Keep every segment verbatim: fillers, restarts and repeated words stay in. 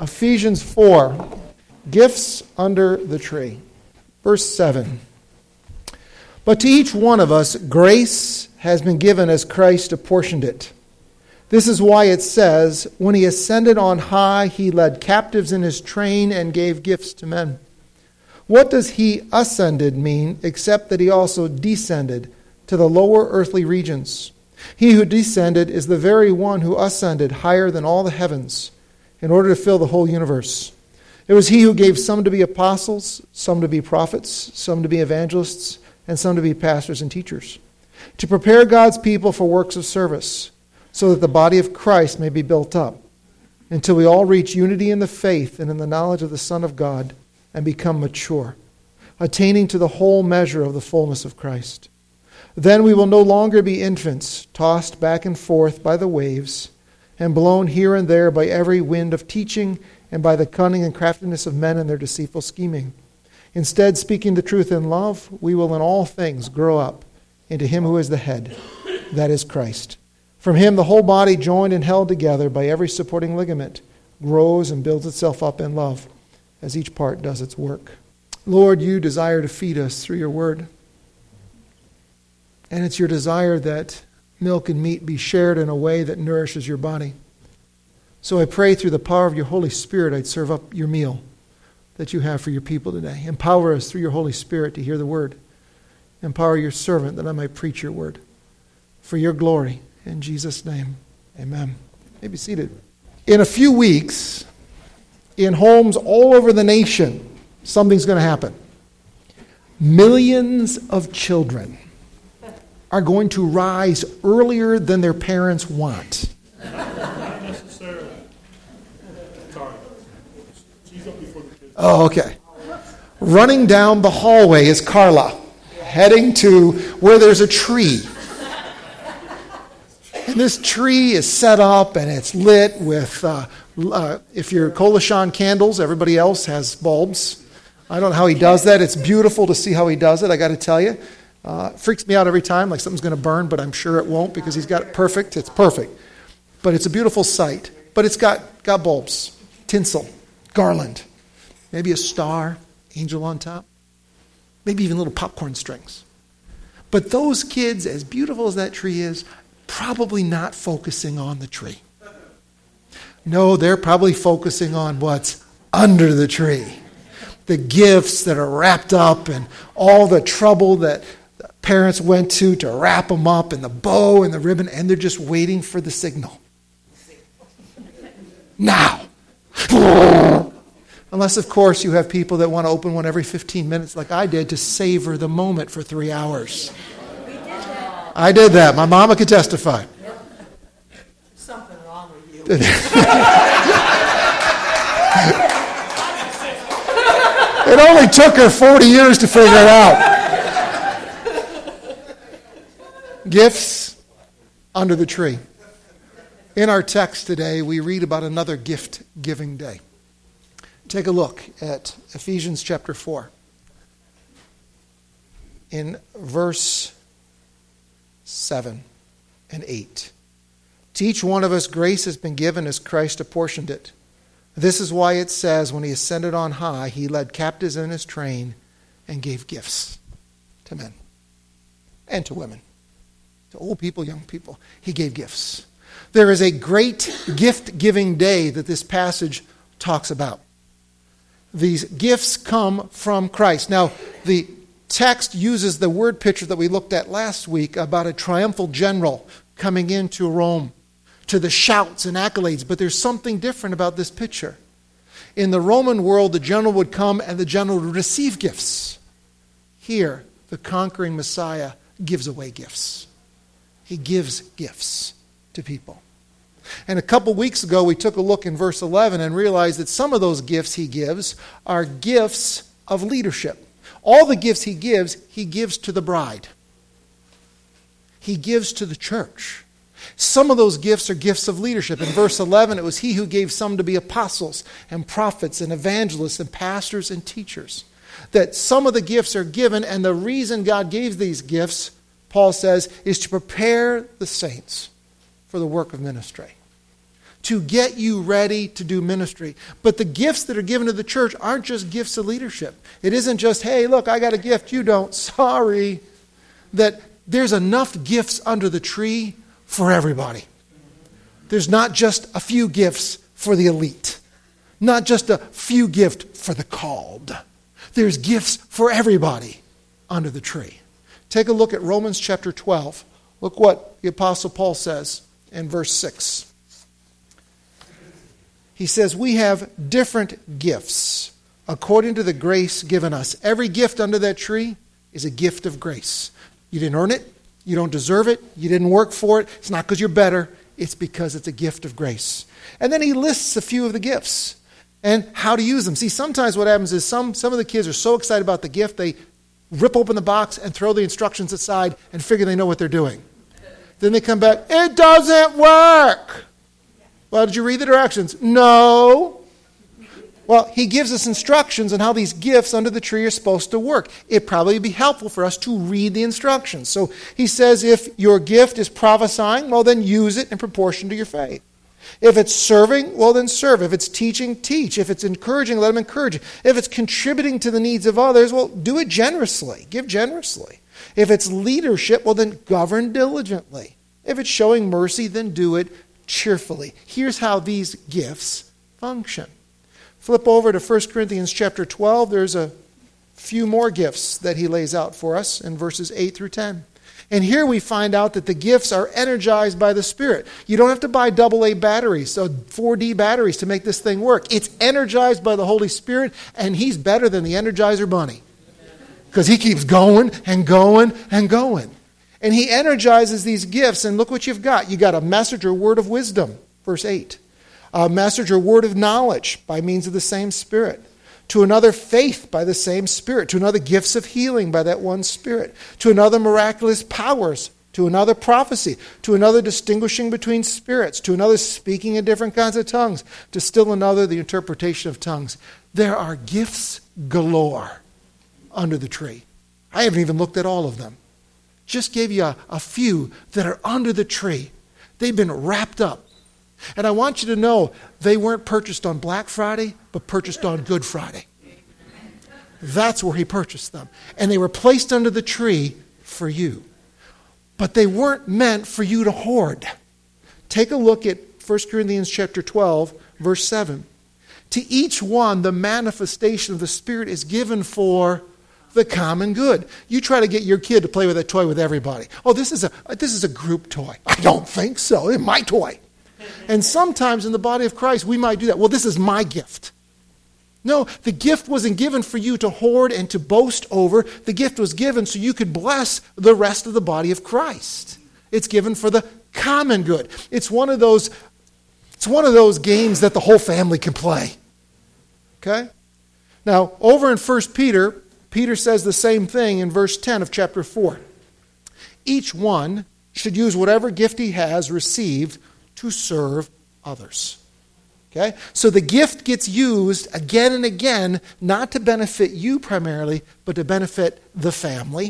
Ephesians four, gifts under the tree. Verse seven. But to each one of us, grace has been given as Christ apportioned it. This is why it says, when he ascended on high, he led captives in his train and gave gifts to men. What does he ascended mean, except that he also descended to the lower earthly regions? He who descended is the very one who ascended higher than all the heavens, in order to fill the whole universe. It was he who gave some to be apostles, some to be prophets, some to be evangelists, and some to be pastors and teachers, to prepare God's people for works of service, so that the body of Christ may be built up, until we all reach unity in the faith and in the knowledge of the Son of God, and become mature, attaining to the whole measure of the fullness of Christ. Then we will no longer be infants, tossed back and forth by the waves, and blown here and there by every wind of teaching, and by the cunning and craftiness of men and their deceitful scheming. Instead, speaking the truth in love, we will in all things grow up into him who is the head, that is Christ. From him the whole body, joined and held together by every supporting ligament, grows and builds itself up in love, as each part does its work. Lord, you desire to feed us through your word. And it's your desire that milk and meat be shared in a way that nourishes your body. So I pray through the power of your Holy Spirit, I'd serve up your meal that you have for your people today. Empower us through your Holy Spirit to hear the word. Empower your servant that I might preach your word. For your glory, in Jesus' name, amen. You may be seated. In a few weeks, in homes all over the nation, something's going to happen. Millions of children are going to rise earlier than their parents want. Not necessarily. Sorry. She's up before the kids. Oh, okay. Running down the hallway is Carla, heading to where there's a tree. And this tree is set up and it's lit with, uh, uh, if you're Kolashan candles, everybody else has bulbs. I don't know how he does that. It's beautiful to see how he does it, I got to tell you. Uh, it freaks me out every time, like something's going to burn, but I'm sure it won't because he's got it perfect. It's perfect. But it's a beautiful sight. But it's got, got bulbs, tinsel, garland, maybe a star, angel on top, maybe even little popcorn strings. But those kids, as beautiful as that tree is, probably not focusing on the tree. No, they're probably focusing on what's under the tree. The gifts that are wrapped up and all the trouble that parents went to to wrap them up and the bow and the ribbon, and they're just waiting for the signal. Now. Unless, of course, you have people that want to open one every fifteen minutes like I did to savor the moment for three hours. We did that. I did that. My mama could testify. Something wrong with you. It only took her forty years to figure it out. Gifts under the tree. In our text today, we read about another gift-giving day. Take a look at Ephesians chapter four. In verse seven and eight. To each one of us grace has been given as Christ apportioned it. This is why it says, when he ascended on high, he led captives in his train and gave gifts to men and to women, to old people, young people. He gave gifts. There is a great gift-giving day that this passage talks about. These gifts come from Christ. Now, the text uses the word picture that we looked at last week about a triumphal general coming into Rome, to the shouts and accolades, but there's something different about this picture. In the Roman world, the general would come and the general would receive gifts. Here, the conquering Messiah gives away gifts. He gives gifts to people. And a couple weeks ago, we took a look in verse eleven and realized that some of those gifts he gives are gifts of leadership. All the gifts he gives, he gives to the bride. He gives to the church. Some of those gifts are gifts of leadership. In verse eleven, it was he who gave some to be apostles and prophets and evangelists and pastors and teachers. That some of the gifts are given, and the reason God gave these gifts, Paul says, is to prepare the saints for the work of ministry. to get you ready to do ministry. But the gifts that are given to the church aren't just gifts of leadership. It isn't just, hey, look, I got a gift, you don't. Sorry. That there's enough gifts under the tree for everybody. There's not just a few gifts for the elite. Not just a few gifts for the called. There's gifts for everybody under the tree. Take a look at Romans chapter twelve. Look what the Apostle Paul says in verse six. He says, we have different gifts according to the grace given us. Every gift under that tree is a gift of grace. You didn't earn it. You don't deserve it. You didn't work for it. It's not because you're better. It's because it's a gift of grace. And then he lists a few of the gifts and how to use them. See, sometimes what happens is some, some of the kids are so excited about the gift, they rip open the box and throw the instructions aside and figure they know what they're doing. Then they come back, it doesn't work. Well, did you read the directions? No. Well, he gives us instructions on how these gifts under the tree are supposed to work. It'd probably be helpful for us to read the instructions. So he says if your gift is prophesying, well, then use it in proportion to your faith. If it's serving, well, then serve. If it's teaching, teach. If it's encouraging, let them encourage you. If it's contributing to the needs of others, well, do it generously. Give generously. If it's leadership, well, then govern diligently. If it's showing mercy, then do it cheerfully. Here's how these gifts function. Flip over to First Corinthians chapter twelve. There's a few more gifts that he lays out for us in verses eight through ten. And here we find out that the gifts are energized by the Spirit. You don't have to buy double A batteries, so four D batteries to make this thing work. It's energized by the Holy Spirit, and he's better than the Energizer Bunny. Because he keeps going and going and going. And he energizes these gifts, and look what you've got. You got a message or word of wisdom, verse eight. A message or word of knowledge by means of the same Spirit. To another, faith by the same Spirit. To another, gifts of healing by that one Spirit. To another, miraculous powers. To another, prophecy. To another, distinguishing between spirits. To another, speaking in different kinds of tongues. To still another, the interpretation of tongues. There are gifts galore under the tree. I haven't even looked at all of them. Just gave you a, a few that are under the tree. They've been wrapped up. And I want you to know they weren't purchased on Black Friday, but purchased on Good Friday. That's where he purchased them. And they were placed under the tree for you. But they weren't meant for you to hoard. Take a look at First Corinthians chapter twelve, verse seven. To each one, the manifestation of the Spirit is given for the common good. You try to get your kid to play with a toy with everybody. Oh, this is a this is a group toy. I don't think so. It's my toy. And sometimes in the body of Christ, we might do that. Well, this is my gift. No, the gift wasn't given for you to hoard and to boast over. The gift was given so you could bless the rest of the body of Christ. It's given for the common good. It's one of those, it's one of those games that the whole family can play. Okay? Now, over in First Peter, Peter says the same thing in verse ten of chapter four. Each one should use whatever gift he has received to serve others. Okay? So the gift gets used again and again, not to benefit you primarily, but to benefit the family.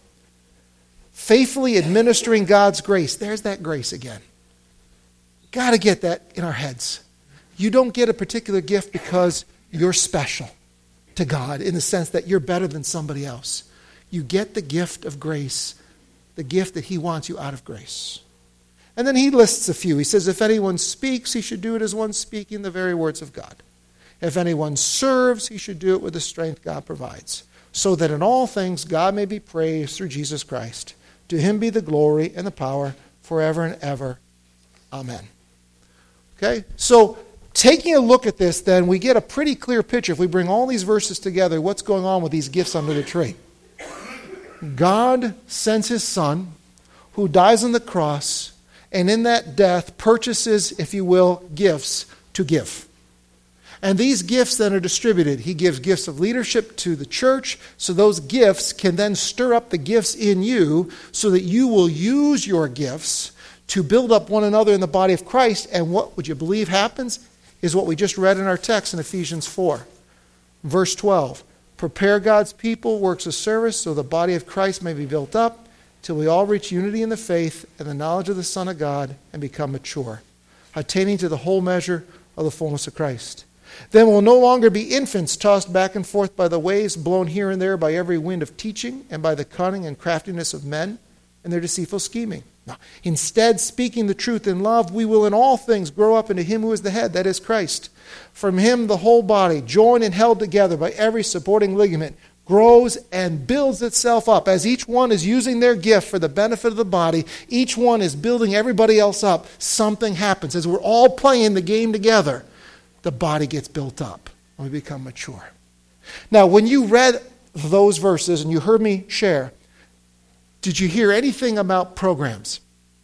Faithfully administering God's grace. There's that grace again. Got to get that in our heads. You don't get a particular gift because you're special to God in the sense that you're better than somebody else. You get the gift of grace, the gift that he wants you out of grace. And then he lists a few. He says, if anyone speaks, he should do it as one speaking the very words of God. If anyone serves, he should do it with the strength God provides, so that in all things God may be praised through Jesus Christ. To him be the glory and the power forever and ever. Amen. Okay, so taking a look at this, then, we get a pretty clear picture. If we bring all these verses together, what's going on with these gifts under the tree? God sends his Son, who dies on the cross, and in that death purchases, if you will, gifts to give. And these gifts then are distributed. He gives gifts of leadership to the church, so those gifts can then stir up the gifts in you so that you will use your gifts to build up one another in the body of Christ. And what would you believe happens is what we just read in our text in Ephesians four. Verse twelve. Prepare God's people, works of service, so the body of Christ may be built up till we all reach unity in the faith and the knowledge of the Son of God and become mature. attaining to the whole measure of the fullness of Christ. Then we'll no longer be infants tossed back and forth by the waves, blown here and there by every wind of teaching and by the cunning and craftiness of men and their deceitful scheming. No. Instead, speaking the truth in love, we will in all things grow up into him who is the head, that is Christ. From him the whole body, joined and held together by every supporting ligament, grows and builds itself up. As each one is using their gift for the benefit of the body, each one is building everybody else up. Something happens. As we're all playing the game together, the body gets built up and we become mature. Now, when you read those verses and you heard me share, did you hear anything about programs?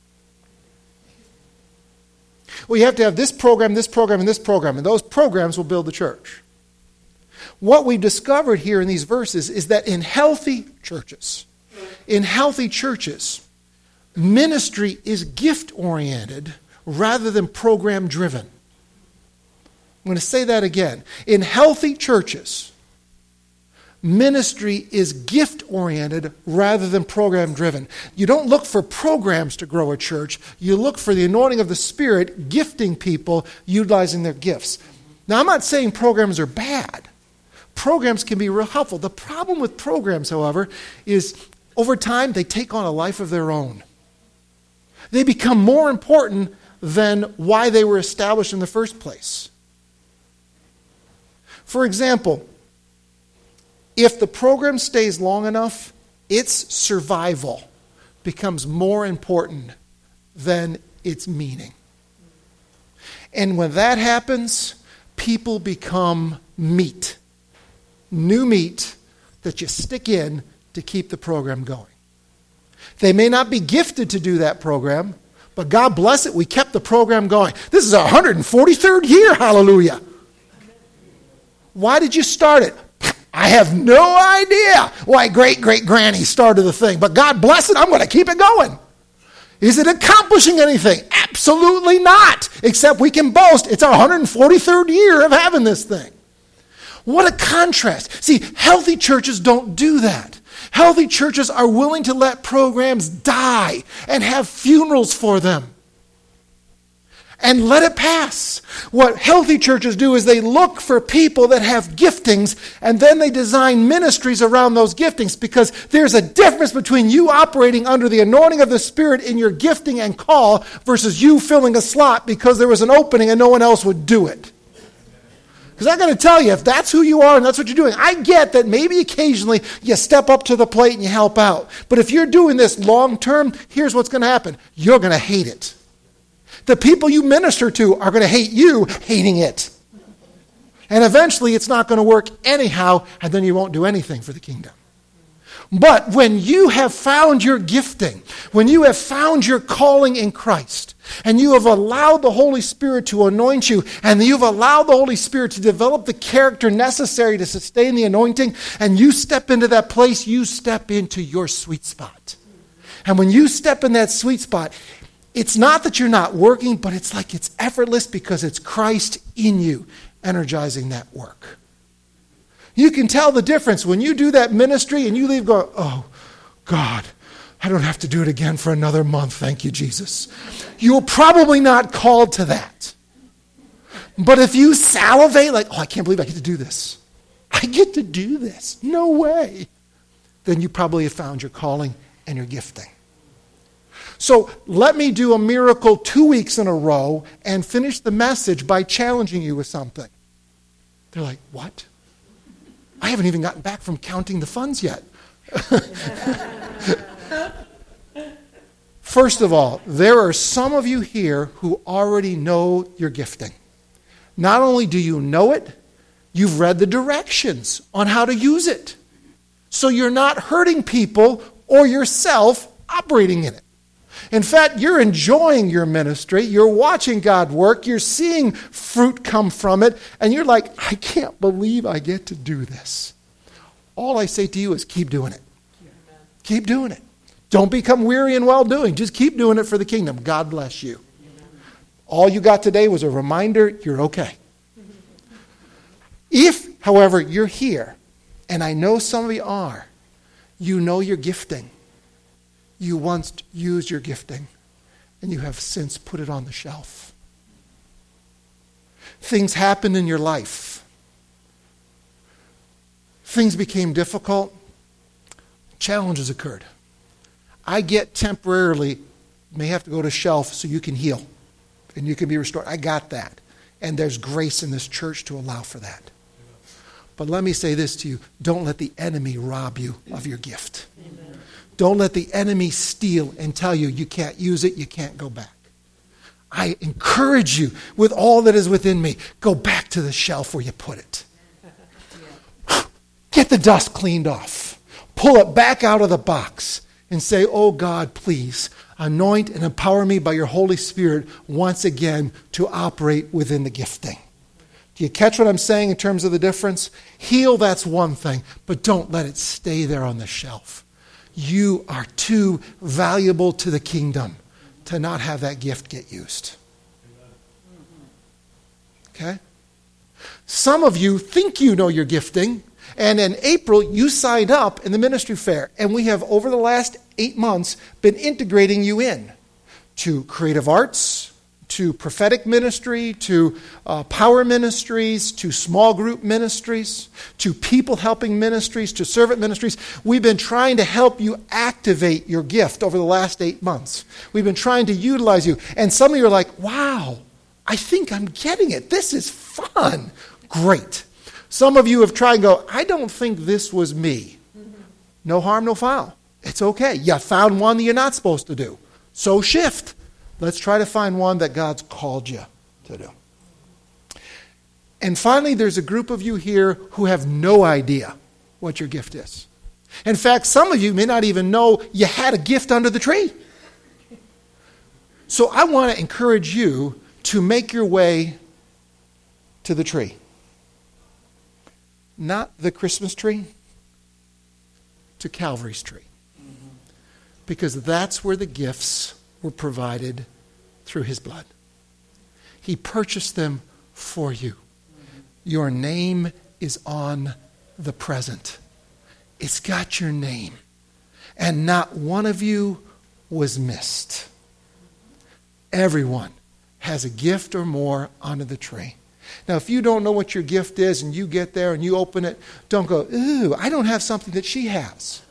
Well, you have to have this program, this program, and this program, and those programs will build the church. What we've discovered here in these verses is that in healthy churches, in healthy churches, ministry is gift-oriented rather than program-driven. I'm going to say that again. In healthy churches, ministry is gift-oriented rather than program-driven. You don't look for programs to grow a church. You look for the anointing of the Spirit, gifting people, utilizing their gifts. Now, I'm not saying programs are bad. Programs can be real helpful. The problem with programs, however, is over time they take on a life of their own. They become more important than why they were established in the first place. For example, if the program stays long enough, its survival becomes more important than its meaning. And when that happens, people become meat. New meat that you stick in to keep the program going. They may not be gifted to do that program, but God bless it, we kept the program going. This is our one hundred forty-third year, hallelujah. Why did you start it? I have no idea why great-great-granny started the thing, but God bless it, I'm going to keep it going. Is it accomplishing anything? Absolutely not, except we can boast it's our one hundred forty-third year of having this thing. What a contrast. See, healthy churches don't do that. Healthy churches are willing to let programs die and have funerals for them. And let it pass. What healthy churches do is they look for people that have giftings and then they design ministries around those giftings, because there's a difference between you operating under the anointing of the Spirit in your gifting and call versus you filling a slot because there was an opening and no one else would do it. Because I'm going to tell you, if that's who you are and that's what you're doing, I get that maybe occasionally you step up to the plate and you help out. But if you're doing this long term, here's what's going to happen. You're going to hate it. The people you minister to are going to hate you hating it. And eventually it's not going to work anyhow, and then you won't do anything for the kingdom. But when you have found your gifting, when you have found your calling in Christ, and you have allowed the Holy Spirit to anoint you, and you've allowed the Holy Spirit to develop the character necessary to sustain the anointing, and you step into that place, you step into your sweet spot. And when you step in that sweet spot, it's not that you're not working, but it's like it's effortless because it's Christ in you energizing that work. You can tell the difference when you do that ministry and you leave going, oh, God, I don't have to do it again for another month. Thank you, Jesus. You're probably not called to that. But if you salivate like, oh, I can't believe I get to do this. I get to do this. No way. Then you probably have found your calling and your gifting. So let me do a miracle two weeks in a row and finish the message by challenging you with something. They're like, what? I haven't even gotten back from counting the funds yet. First of all, there are some of you here who already know your gifting. Not only do you know it, you've read the directions on how to use it. So you're not hurting people or yourself operating in it. In fact, you're enjoying your ministry. You're watching God work. You're seeing fruit come from it. And you're like, I can't believe I get to do this. All I say to you is keep doing it. Amen. Keep doing it. Don't become weary in well-doing. Just keep doing it for the kingdom. God bless you. Amen. All you got today was a reminder you're okay. If, however, you're here, and I know some of you are, you know your gifting. You once used your gifting, and you have since put it on the shelf. things happened in your life. Things became difficult. Challenges occurred. I get temporarily, may have to go to shelf so you can heal and you can be restored. I got that. And there's grace in this church to allow for that. But let me say this to you. Don't let the enemy rob you of your gift. Amen. Don't let the enemy steal and tell you you can't use it, you can't go back. I encourage you with all that is within me, go back to the shelf where you put it. Get the dust cleaned off. Pull it back out of the box and say, oh God, please anoint and empower me by your Holy Spirit once again to operate within the gifting. Do you catch what I'm saying in terms of the difference? Heal, that's one thing, but don't let it stay there on the shelf. You are too valuable to the kingdom to not have that gift get used. Okay? Some of you think you know your gifting, and in April you signed up in the ministry fair, and we have over the last eight months been integrating you in to creative arts, to prophetic ministry, to uh, power ministries, to small group ministries, to people helping ministries, to servant ministries. We've been trying to help you activate your gift over the last eight months. We've been trying to utilize you. And some of you are like, wow, I think I'm getting it. This is fun. Great. Some of you have tried and go, I don't think this was me. No harm, no foul. It's okay. You found one that you're not supposed to do. So shift. Let's try to find one that God's called you to do. And finally, there's a group of you here who have no idea what your gift is. In fact, some of you may not even know you had a gift under the tree. So I want to encourage you to make your way to the tree. Not the Christmas tree, to Calvary's tree. Because that's where the gifts were provided through his blood. He purchased them for you. Your name is on the present. It's got your name. And not one of you was missed. Everyone has a gift or more under the tree. Now, if you don't know what your gift is and you get there and you open it, don't go, ooh, I don't have something that she has.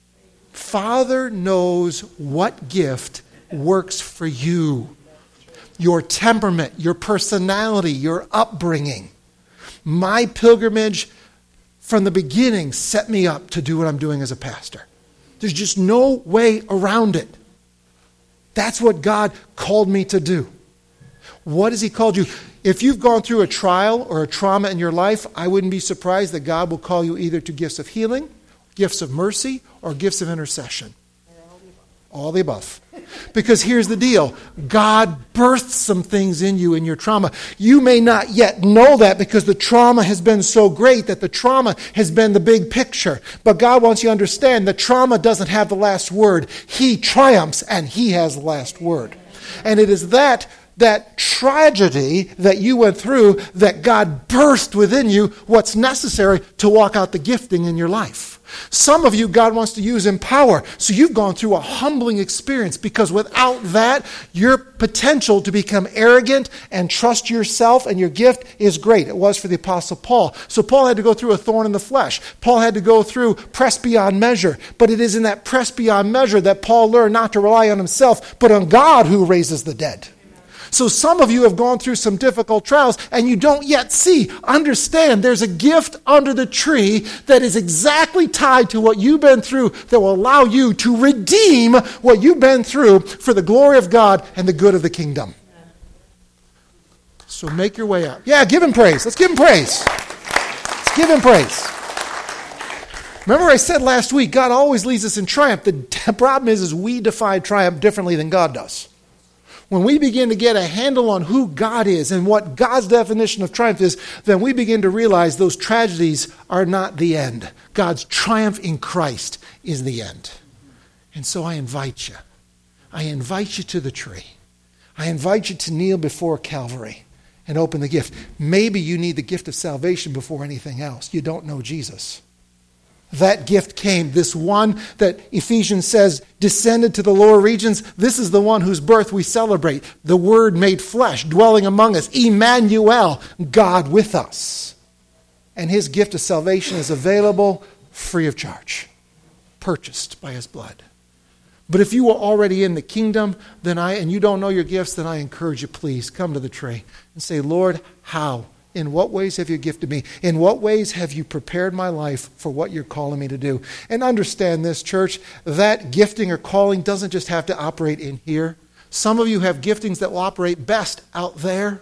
Father knows what gift works for you. Your temperament, your personality, your upbringing. My pilgrimage from the beginning set me up to do what I'm doing as a pastor. There's just no way around it. That's what God called me to do. What has he called you? If you've gone through a trial or a trauma in your life, I wouldn't be surprised that God will call you either to gifts of healing, gifts of mercy, or gifts of intercession. All the above. Because here's the deal. God birthed some things in you in your trauma. You may not yet know that because the trauma has been so great that the trauma has been the big picture. But God wants you to understand that trauma doesn't have the last word. He triumphs and he has the last word. And it is that that tragedy that you went through that God birthed within you what's necessary to walk out the gifting in your life. Some of you, God wants to use in power. So you've gone through a humbling experience because without that, your potential to become arrogant and trust yourself and your gift is great. It was for the Apostle Paul. So Paul had to go through a thorn in the flesh. Paul had to go through press beyond measure. But it is in that press beyond measure that Paul learned not to rely on himself, but on God who raises the dead. So some of you have gone through some difficult trials and you don't yet see, understand there's a gift under the tree that is exactly tied to what you've been through that will allow you to redeem what you've been through for the glory of God and the good of the kingdom. So make your way out. Yeah, give him praise. Let's give him praise. Let's give him praise. Remember I said last week, God always leads us in triumph. The problem is, is we define triumph differently than God does. When we begin to get a handle on who God is and what God's definition of triumph is, then we begin to realize those tragedies are not the end. God's triumph in Christ is the end. And so I invite you. I invite you to the tree. I invite you to kneel before Calvary and open the gift. Maybe you need the gift of salvation before anything else. You don't know Jesus. That gift came. This one that Ephesians says descended to the lower regions. This is the one whose birth we celebrate. The Word made flesh, dwelling among us. Emmanuel, God with us. And his gift of salvation is available free of charge, purchased by his blood. But if you are already in the kingdom, then I and you don't know your gifts, then I encourage you, please come to the tree and say, Lord, how? In what ways have you gifted me? In what ways have you prepared my life for what you're calling me to do? And understand this, church, that gifting or calling doesn't just have to operate in here. Some of you have giftings that will operate best out there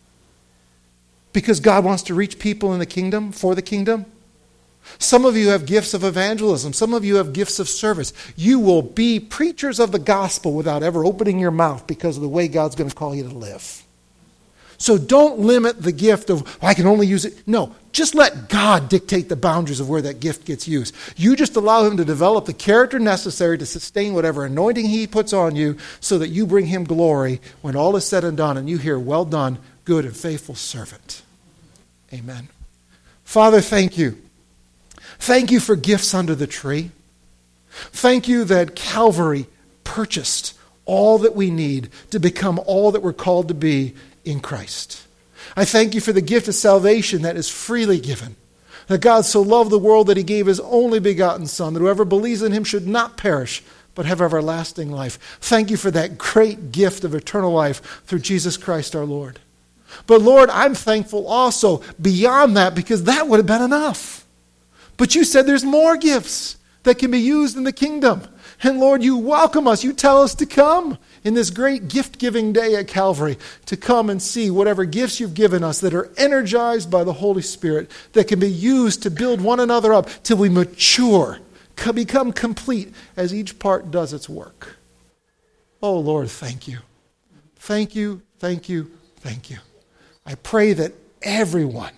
because God wants to reach people in the kingdom, for the kingdom. Some of you have gifts of evangelism. Some of you have gifts of service. You will be preachers of the gospel without ever opening your mouth because of the way God's going to call you to live. So don't limit the gift of, oh, I can only use it. No, just let God dictate the boundaries of where that gift gets used. You just allow him to develop the character necessary to sustain whatever anointing he puts on you so that you bring him glory when all is said and done and you hear, well done, good and faithful servant. Amen. Father, thank you. Thank you for gifts under the tree. Thank you that Calvary purchased all that we need to become all that we're called to be in Christ. I thank you for the gift of salvation that is freely given. That God so loved the world that he gave his only begotten Son, that whoever believes in him should not perish, but have everlasting life. Thank you for that great gift of eternal life through Jesus Christ our Lord. But Lord, I'm thankful also beyond that because that would have been enough. But you said there's more gifts that can be used in the kingdom. And Lord, you welcome us. You tell us to come in this great gift-giving day at Calvary, to come and see whatever gifts you've given us that are energized by the Holy Spirit, that can be used to build one another up till we mature, become complete as each part does its work. Oh Lord, thank you. Thank you, thank you, thank you. I pray that everyone,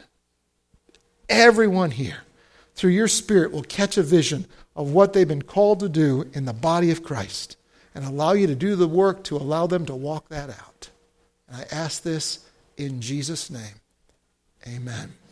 everyone here, through your Spirit will catch a vision of what they've been called to do in the body of Christ and allow you to do the work to allow them to walk that out. And I ask this in Jesus' name. Amen.